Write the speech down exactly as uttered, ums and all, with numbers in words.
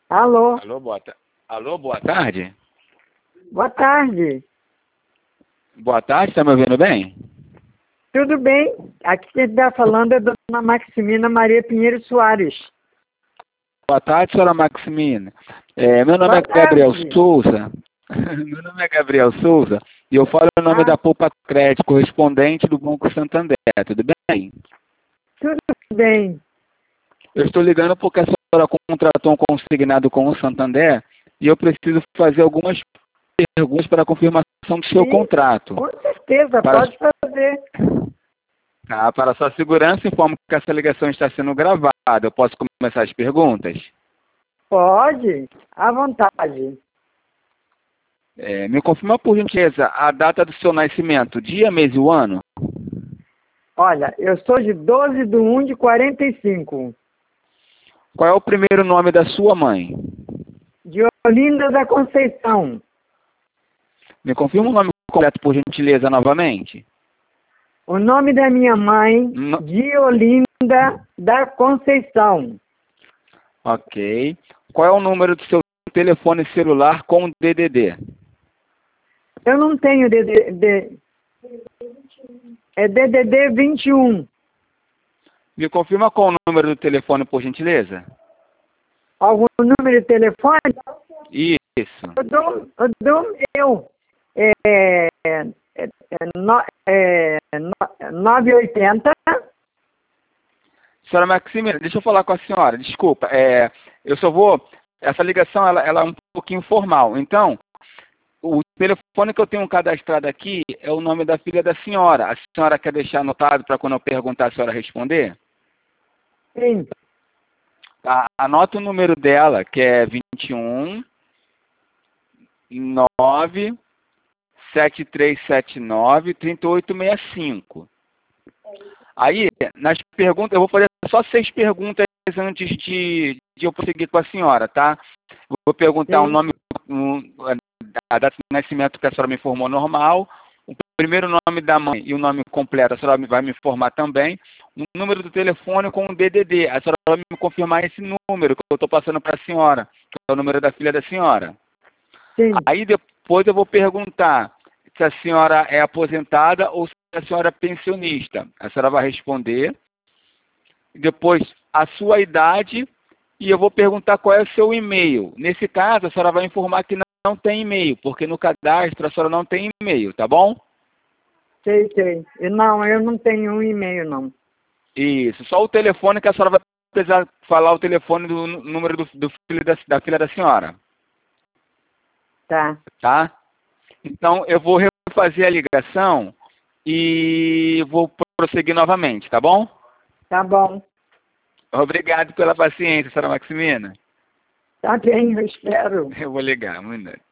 Alô? Alô, boa, ta... Alô, boa tarde? Boa tarde. Boa tarde, tá me ouvindo bem? Tudo bem? Aqui quem está falando é a dona Maximina Maria Pinheiro Soares. Boa tarde, senhora Maximina. É, meu nome Boa é Gabriel tarde. Souza. Meu nome é Gabriel Souza e eu falo o nome Ah, da Poupa Crédito, correspondente do Banco Santander. Tudo bem? tudo bem. Eu estou ligando porque a senhora contratou um consignado com o Santander e eu preciso fazer algumas perguntas para a confirmação do seu Sim, contrato. com certeza, Para, pode fazer. tá, para sua segurança, informo que essa ligação está sendo gravada. Eu posso começar as perguntas? Pode, à vontade. É, me confirma, por gentileza, a data do seu nascimento, dia, mês e o ano? Olha, eu sou de doze de um de quarenta e cinco, Qual é o primeiro nome da sua mãe? de Olinda da Conceição. Me confirma o nome completo, por gentileza, novamente? O nome da minha mãe, No... de Olinda da Conceição. Ok. Qual é o número do seu telefone celular com D D D? Eu não tenho D D D. É D D D vinte e um. Me confirma qual é o número do telefone, por gentileza? Algum número de telefone? Isso. Eu dou, eu dou o meu. É, é, é, no, é, no, nove oito zero. Senhora Maximina, deixa eu falar com a senhora. Desculpa, é, eu só vou... Essa ligação ela, ela é um pouquinho formal. Então, o telefone que eu tenho cadastrado aqui é o nome da filha da senhora. A senhora quer deixar anotado para quando eu perguntar a senhora responder? Sim. Tá, anota o número dela, que é vinte e um, nove, sete três sete nove, trinta e oito sessenta e cinco. Aí, nas perguntas, eu vou fazer só seis perguntas antes de, de eu prosseguir com a senhora, tá? Vou perguntar o Sim. nome, um, a data de nascimento que a senhora me informou normal, o primeiro nome da mãe e o nome completo, a senhora vai me informar também, o número do telefone com o D D D, a senhora vai me confirmar esse número que eu estou passando para a senhora, que é o número da filha da senhora. Sim. Aí depois eu vou perguntar se a senhora é aposentada ou se a senhora é pensionista. A senhora vai responder. Depois, a sua idade. E eu vou perguntar qual é o seu e-mail. Nesse caso, a senhora vai informar que não, não tem e-mail, porque no cadastro a senhora não tem e-mail, tá bom? Sei, sei. Não, eu não tenho um e-mail, não. Isso. Só o telefone que a senhora vai precisar falar o telefone do número do, do filho da, da filha da senhora. Tá. Tá? Então, eu vou refazer a ligação e vou prosseguir novamente, tá bom? Tá bom. Obrigado pela paciência, senhora Maximina. Tá bem, eu espero. Eu vou ligar, muito.